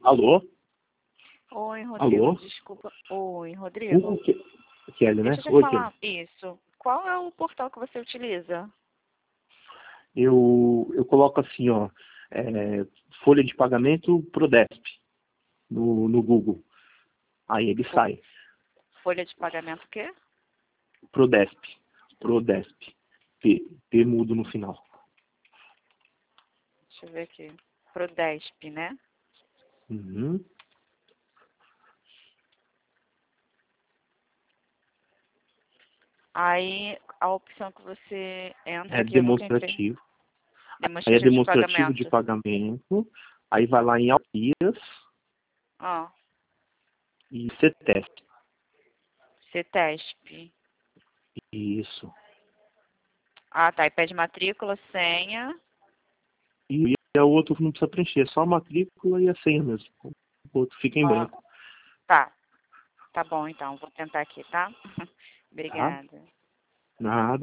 Alô? Oi, Rodrigo, Alô? desculpa. Oi, Rodrigo. Kelly, né? Deixa eu te Oi, falar Kelly. isso. Qual é o portal que você utiliza? Eu coloco assim, ó, folha de pagamento Prodesp no Google. Aí ele sai. Folha de pagamento o quê? Prodesp. Prodesp. P mudo no final. Deixa eu ver aqui. Prodesp, né? Uhum. Aí a opção que você entra É aqui, eu nunca entrei. demonstrativo. Aí é Demonstrativo de demonstrativo de pagamento. pagamento. Aí vai lá em Audias Ó, e CETESP. CETESP. Isso. Ah, tá. E pede matrícula, senha. E o outro não precisa preencher, é só a matrícula e a senha mesmo. O outro fica em Ó, branco. tá. Tá bom, então. Vou tentar aqui, tá? Tá? Obrigada. Nada.